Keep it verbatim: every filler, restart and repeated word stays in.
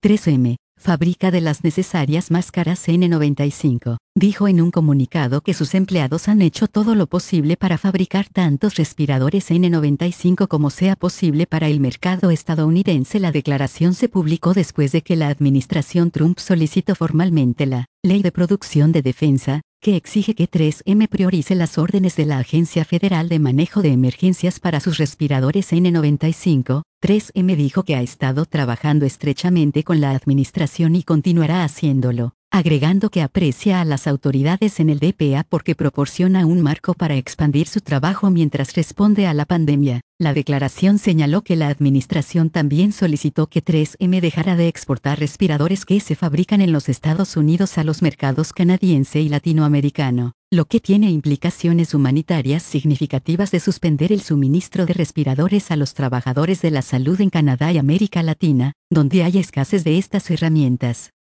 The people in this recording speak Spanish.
tres eme, fábrica de las necesarias máscaras ene noventa y cinco, dijo en un comunicado que sus empleados han hecho todo lo posible para fabricar tantos respiradores ene noventa y cinco como sea posible para el mercado estadounidense. La declaración se publicó después de que la administración Trump solicitó formalmente la Ley de Producción de Defensa, que exige que tres eme priorice las órdenes de la Agencia Federal de Manejo de Emergencias para sus respiradores ene noventa y cinco. tres eme dijo que ha estado trabajando estrechamente con la administración y continuará haciéndolo, agregando que aprecia a las autoridades en el D P A porque proporciona un marco para expandir su trabajo mientras responde a la pandemia. La declaración señaló que la administración también solicitó que tres eme dejara de exportar respiradores que se fabrican en los Estados Unidos a los mercados canadiense y latinoamericano, lo que tiene implicaciones humanitarias significativas de suspender el suministro de respiradores a los trabajadores de la salud en Canadá y América Latina, donde hay escasez de estas herramientas.